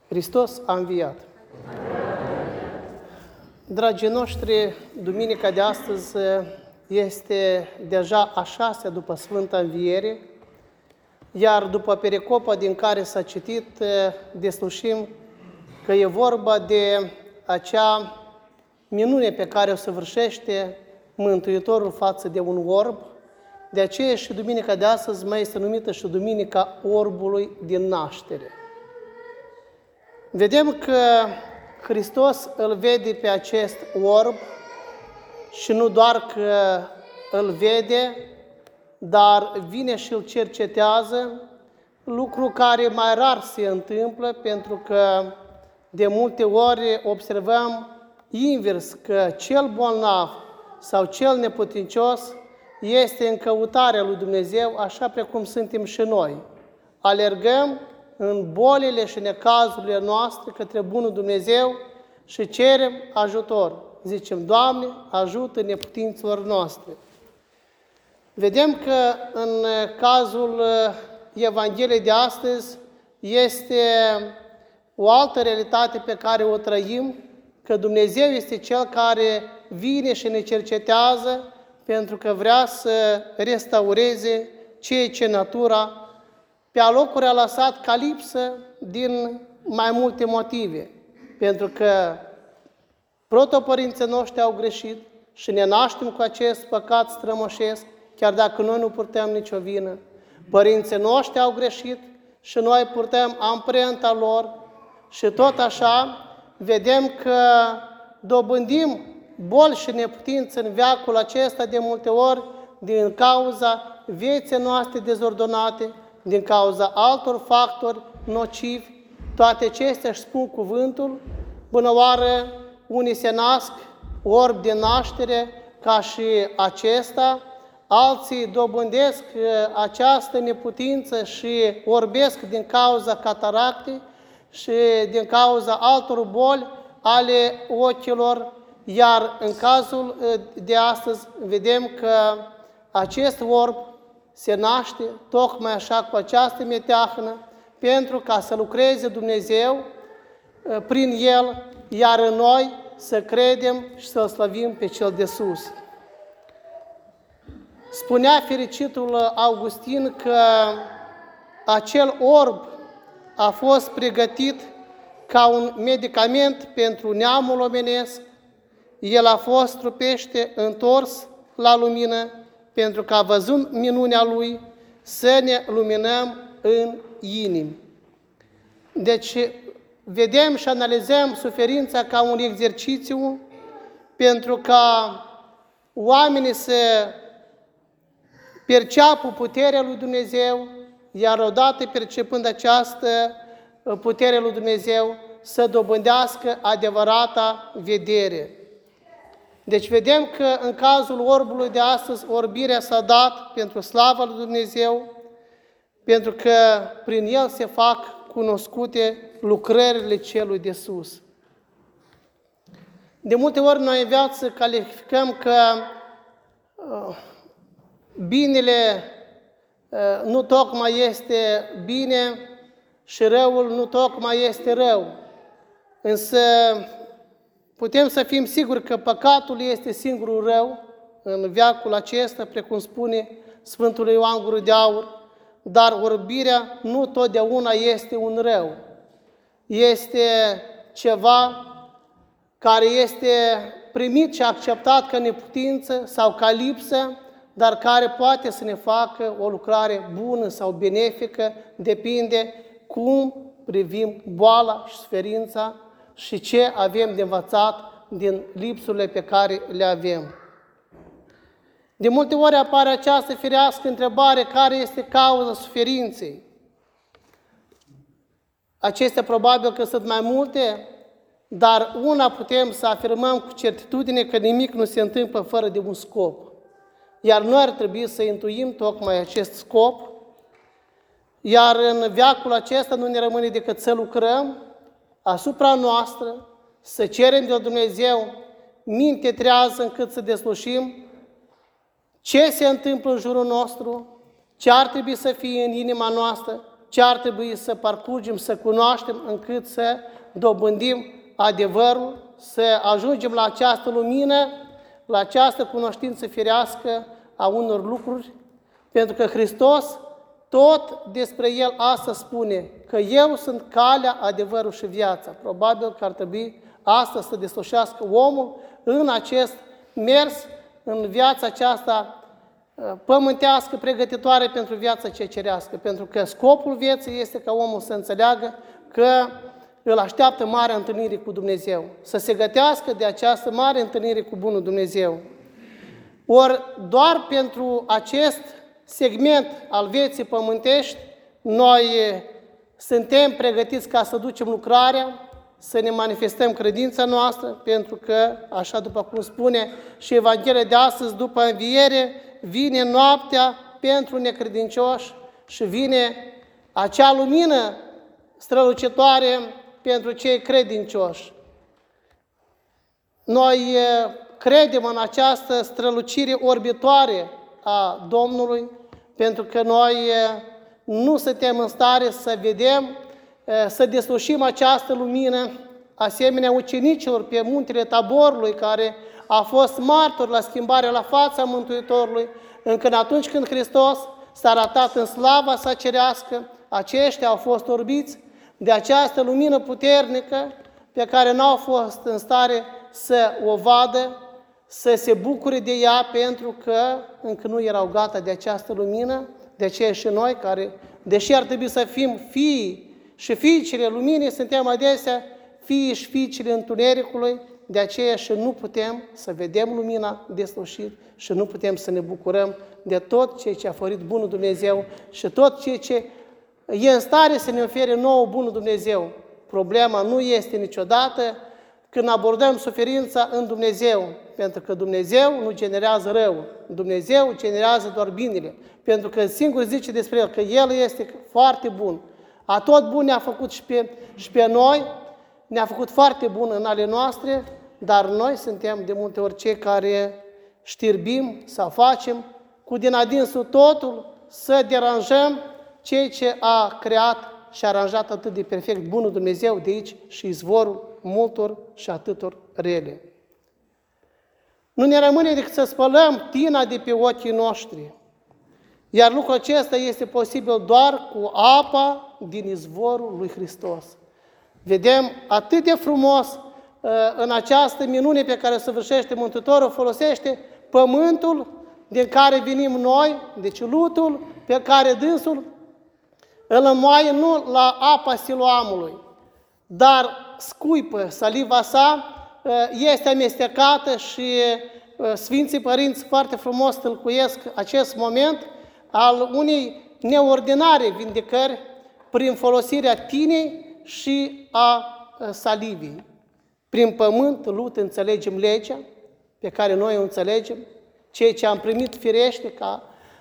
Hristos a înviat. Dragii noștri, duminica de astăzi este deja a 6-a după Sfânta Înviere, iar după pericopa din care s-a citit, deslușim că e vorba de acea minune pe care o săvârșește Mântuitorul față de un orb. De aceea și duminica de astăzi mai este numită și Duminica Orbului din naștere. Vedem că Hristos îl vede pe acest orb și nu doar că îl vede, dar vine și îl cercetează, lucru care mai rar se întâmplă, pentru că de multe ori observăm invers, că cel bolnav sau cel neputincios este în căutarea lui Dumnezeu, așa precum suntem și noi. Alergăm în bolile și necazurile noastre către Bunul Dumnezeu și cerem ajutor. Zicem, Doamne, ajută neputinților noastre. Vedem că în cazul Evangheliei de astăzi este o altă realitate pe care o trăim, că Dumnezeu este Cel care vine și ne cercetează pentru că vrea să restaureze ceea ce natura pe alocuri a lăsat ca lipsă din mai multe motive. Pentru că protopărinții noștri au greșit și ne naștem cu acest păcat strămoșesc, chiar dacă noi nu purtăm nicio vină. Părinții noștri au greșit și noi purtăm amprenta lor și tot așa vedem că dobândim boli și neputință în veacul acesta de multe ori din cauza vieții noastre dezordonate, din cauza altor factori nocivi. Toate acestea își spun cuvântul. Bună oară, unii se nasc orbi de naștere ca și acesta, alții dobândesc această neputință și orbesc din cauza cataractei și din cauza altor boli ale ochilor, iar în cazul de astăzi vedem că acest orb se naște tocmai așa cu această meteahnă pentru ca să lucreze Dumnezeu prin el, iar în noi să credem și să-L slăvim pe Cel de sus. Spunea fericitul Augustin că acel orb a fost pregătit ca un medicament pentru neamul omenesc. El a fost trupește întors la lumină pentru ca, văzând minunea Lui, să ne luminăm în inimi. Deci, vedem și analizăm suferința ca un exercițiu pentru ca oamenii să perceapă puterea lui Dumnezeu, iar odată percepând această putere lui Dumnezeu, să dobândească adevărata vedere. Deci vedem că în cazul orbului de astăzi, orbirea s-a dat pentru slava lui Dumnezeu, pentru că prin el se fac cunoscute lucrările celui de sus. De multe ori noi în viață calificăm că binele nu tocmai este bine și răul nu tocmai este rău. Însă putem să fim siguri că păcatul este singurul rău în veacul acesta, precum spune Sfântul Ioan Gură de Aur, dar orbirea nu totdeauna este un rău. Este ceva care este primit și acceptat ca neputință sau ca lipsă, dar care poate să ne facă o lucrare bună sau benefică, depinde cum privim boala și suferința și ce avem de învățat din lipsurile pe care le avem. De multe ori apare această firească întrebare, care este cauza suferinței? Acestea probabil că sunt mai multe, dar una putem să afirmăm cu certitudine că nimic nu se întâmplă fără de un scop. Iar noi ar trebui să intuim tocmai acest scop, iar în veacul acesta nu ne rămâne decât să lucrăm asupra noastră, să cerem de la Dumnezeu minte trează încât să deslușim ce se întâmplă în jurul nostru, ce ar trebui să fie în inima noastră ce ar trebui să parcurgem, să cunoaștem, încât să dobândim adevărul, să ajungem la această lumină, la această cunoștință firească a unor lucruri, pentru că Hristos tot despre El asta spune, că eu sunt calea, adevărul și viața. Probabil că ar trebui asta să deslușească omul în acest mers, în viața aceasta pământească, pregătitoare pentru viața ce cerească. Pentru că scopul vieții este ca omul să înțeleagă că îl așteaptă marea întâlnire cu Dumnezeu, să se gătească de această mare întâlnire cu bunul Dumnezeu. Ori doar pentru acest segment al vieții pământești, noi suntem pregătiți ca să ducem lucrarea, să ne manifestăm credința noastră, pentru că, așa după cum spune și Evanghelia de astăzi, după înviere, vine noaptea pentru necredincioși și vine acea lumină strălucitoare pentru cei credincioși. Noi credem în această strălucire orbitoare a Domnului, pentru că noi nu suntem în stare să vedem, să deslușim această lumină, asemenea ucenicilor pe muntele Taborului, care a fost martor la schimbarea la fața Mântuitorului, încât atunci când Hristos s-a arătat în slava sa cerească, aceștia au fost orbiți de această lumină puternică pe care n-au fost în stare să o vadă, să se bucure de ea, pentru că încă nu erau gata de această lumină. De aceea și noi, care, deși ar trebui să fim fii și fiicele luminii, suntem adesea fii și fiicele întunericului, de aceea și nu putem să vedem lumina deslușit și nu putem să ne bucurăm de tot ceea ce a făcut bunul Dumnezeu și tot ceea ce e în stare să ne ofere nouă bunul Dumnezeu. Problema nu este niciodată când abordăm suferința în Dumnezeu, pentru că Dumnezeu nu generează rău, Dumnezeu generează doar binele, pentru că singur zice despre El că El este foarte bun. A tot bun ne-a făcut și pe noi, ne-a făcut foarte bun în ale noastre, dar noi suntem de multe ori cei care știrbim sau facem cu din adinsul totul să deranjăm cei ce a creat și a aranjat atât de perfect bunul Dumnezeu, de aici și izvorul multor și atâtor rele. Nu ne rămâne decât să spălăm tina de pe ochii noștri, iar lucrul acesta este posibil doar cu apa din izvorul lui Hristos. Vedem atât de frumos în această minune pe care o săvârșește Mântuitorul, folosește pământul din care venim noi, deci lutul pe care dânsul îl înmoaie nu la apa Siloamului, dar scuipă saliva sa, este amestecată și Sfinții Părinți foarte frumos tâlcuiesc acest moment al unei neordinare vindecări prin folosirea tinei și a salivii. Prin pământ, lut, înțelegem legea pe care noi o înțelegem, ceea ce am primit firește ca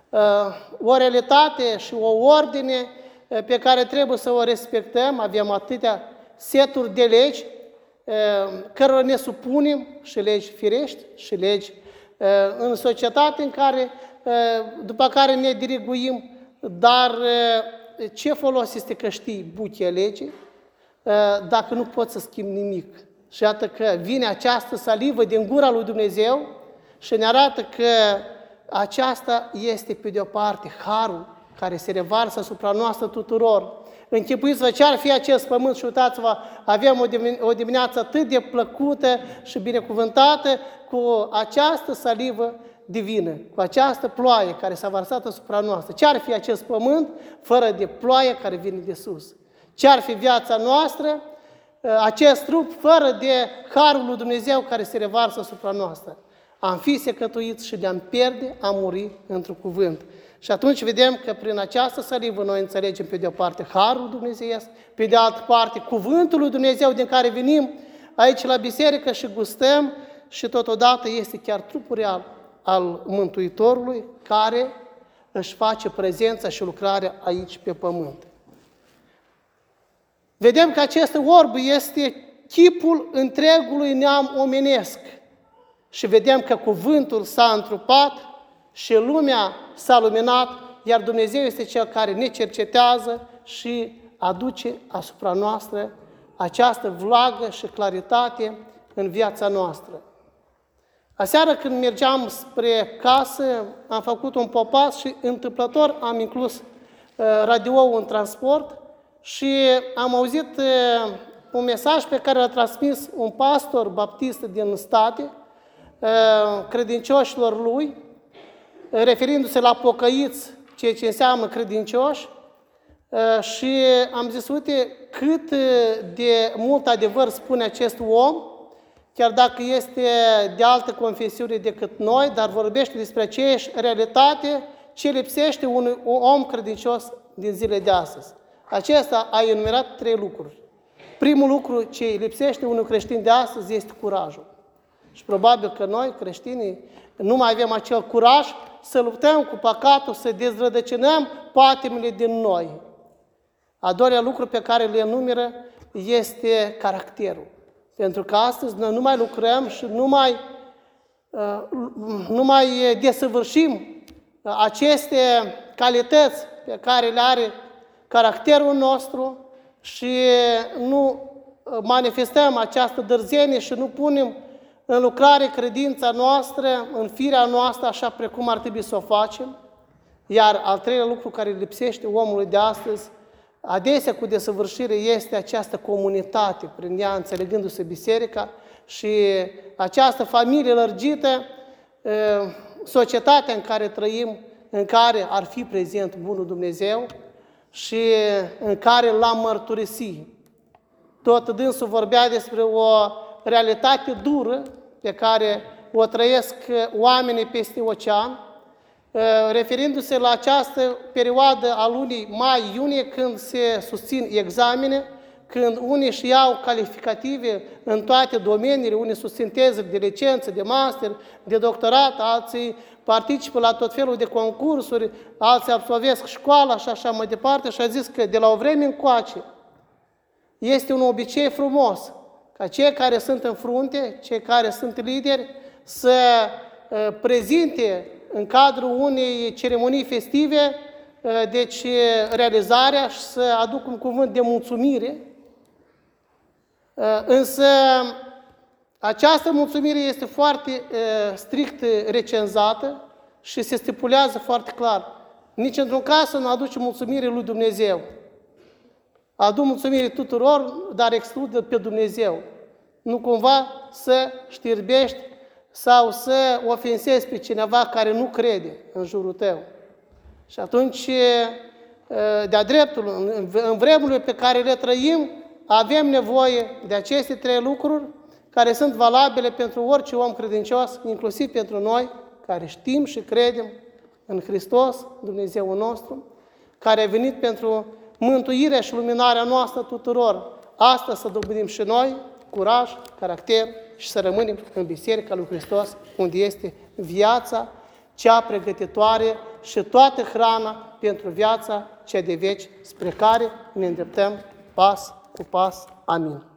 o realitate și o ordine pe care trebuie să o respectăm. Avem atâtea seturi de legi cărora ne supunem, și legi firești și legi în societate în care, după care ne diriguim, dar ce folos este că știi buchea legii dacă nu poți să schimbi nimic? Și iată că vine această salivă din gura lui Dumnezeu și ne arată că aceasta este pe de-o parte harul care se revarsă asupra noastră tuturor. Închipuiți-vă ce ar fi acest pământ și uitați-vă, avem o dimineață atât de plăcută și binecuvântată cu această salivă divină, cu această ploaie care s-a varsat asupra noastră. Ce ar fi acest pământ fără de ploaie care vine de sus? Ce ar fi viața noastră, acest trup, fără de harul lui Dumnezeu care se revarsă asupra noastră? Am fi secătuiți și de-am pierde, am muri într-un cuvânt. Și atunci vedem că prin această salivă noi înțelegem pe de o parte harul dumnezeiesc, pe de altă parte cuvântul lui Dumnezeu din care venim aici la biserică și gustăm și totodată este chiar trupul real al Mântuitorului care își face prezența și lucrarea aici pe pământ. Vedem că acest orb este chipul întregului neam omenesc și vedem că cuvântul s-a întrupat și lumea s-a luminat, iar Dumnezeu este Cel care ne cercetează și aduce asupra noastră această vlagă și claritate în viața noastră. Aseară când mergeam spre casă, am făcut un popas și întâmplător am inclus radioul în transport și am auzit un mesaj pe care l-a transmis un pastor baptist din state, credincioșilor lui, referindu-se la pocăiți, ceea ce înseamnă credincioși, și am zis, uite cât de mult adevăr spune acest om, chiar dacă este de altă confesiune decât noi, dar vorbește despre aceeași realitate ce lipsește unui om credincios din zilele de astăzi. Acesta a enumerat 3 lucruri. Primul lucru ce lipsește unui creștin de astăzi este curajul. Și probabil că noi, creștinii, nu mai avem acel curaj să luptăm cu păcatul, să dezrădăcinăm patimile din noi. A doilea lucru pe care le enumeră este caracterul. Pentru că astăzi noi nu mai lucrăm și nu mai desăvârșim aceste calități pe care le are caracterul nostru și nu manifestăm această dârzenie și nu punem în lucrare credința noastră, în firea noastră, așa precum ar trebui să o facem. Iar al treilea lucru care lipsește omului de astăzi, adesea cu desăvârșire, este această comunitate, prin ea înțelegându-se biserica și această familie lărgită, societatea în care trăim, în care ar fi prezent Bunul Dumnezeu și în care l-am mărturisit. Tot dânsul vorbea despre o realitate dură pe care o trăiesc oamenii peste ocean, referindu-se la această perioadă a lunii mai-iunie, când se susțin examene, când unii își iau calificative în toate domeniile, unii susțin teze de licență, de master, de doctorat, alții participă la tot felul de concursuri, alții absolvesc școala și așa mai departe, și a zis că de la o vreme încoace este un obicei frumos ca cei care sunt în frunte, cei care sunt lideri, să prezinte în cadrul unei ceremonii festive, deci realizarea și să aducă un cuvânt de mulțumire. Însă această mulțumire este foarte strict recenzată și se stipulează foarte clar. Nici într-un caz să nu aduce mulțumire lui Dumnezeu. Aduc mulțumire tuturor, dar exclude pe Dumnezeu. Nu cumva să știrbești sau să ofensezi pe cineva care nu crede în jurul tău. Și atunci, de-a dreptul, în vremurile pe care le trăim, avem nevoie de aceste 3 lucruri care sunt valabile pentru orice om credincios, inclusiv pentru noi, care știm și credem în Hristos, Dumnezeul nostru, care a venit pentru mântuirea și luminarea noastră tuturor. Asta să dobândim și noi, curaj, caracter și să rămânem în Biserica lui Hristos, unde este viața cea pregătitoare și toată hrana pentru viața cea de veci, spre care ne îndreptăm pas cu pas. Amin.